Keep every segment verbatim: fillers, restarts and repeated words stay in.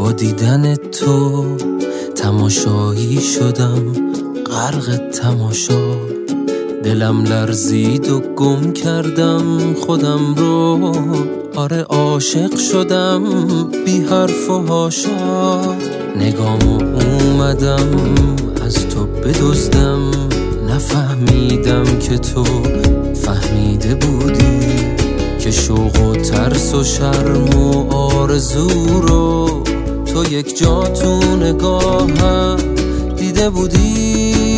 با دیدن تو تماشایی شدم، غرق تماشا. دلم لرزید و گم کردم خودم رو، آره عاشق شدم بی حرف و حاشا. نگامو اومدم از تو بدزدم، نفهمیدم که تو فهمیده بودی که شوق و ترس و شرم و آرزو رو تو یک جا تو نگاهم دیده بودی.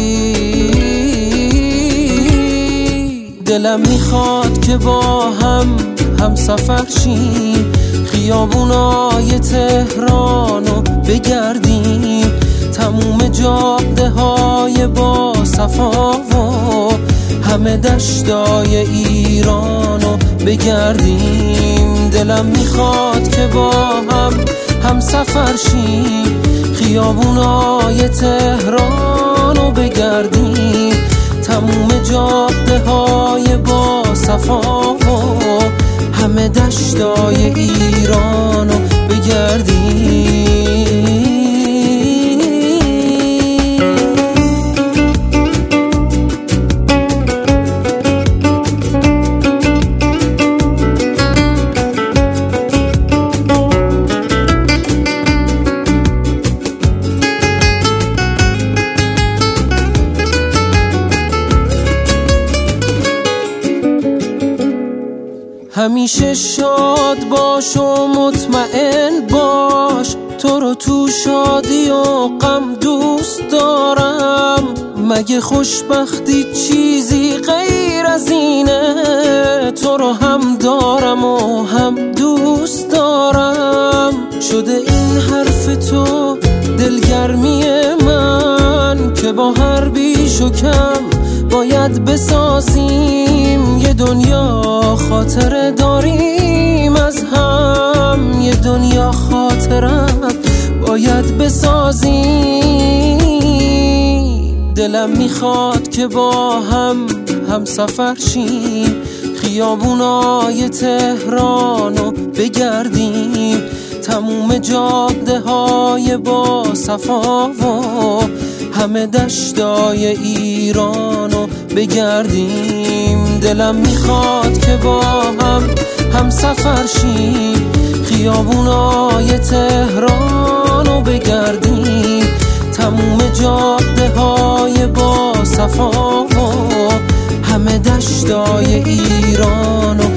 دلم میخواد که با هم هم سفر شیم، خیابونای تهرانو بگردیم، تموم جاده های با صفا و همه دشتای ایرانو بگردیم. دلم میخواد که با هم هم سفر شیم، خیابونای تهرانو بگردیم، تموم جاده های با صفا و همه دشتای ایرانو بگردیم. همیشه شاد باش و مطمئن باش، تو رو تو شادی و غم دوست دارم. مگه خوشبختی چیزی غیر از اینه؟ تو رو هم دارم و هم دوست دارم. شده این حرف تو دلگرمی من که با هر بیش و کم باید بسازیم یه دنیا خاطره داریم از هم، یه دنیا خاطرت باید بسازیم. دلم میخواد که با هم هم سفر شیم، خیابونای تهرانو بگردیم، تموم جاده های با صفا و همه دشتای ایرانو بگردیم. دلم میخواد که با هم هم سفر شیم، خیابونای تهرانو بگردیم، تموم جاده های با صفا و همه دشتای ایرانو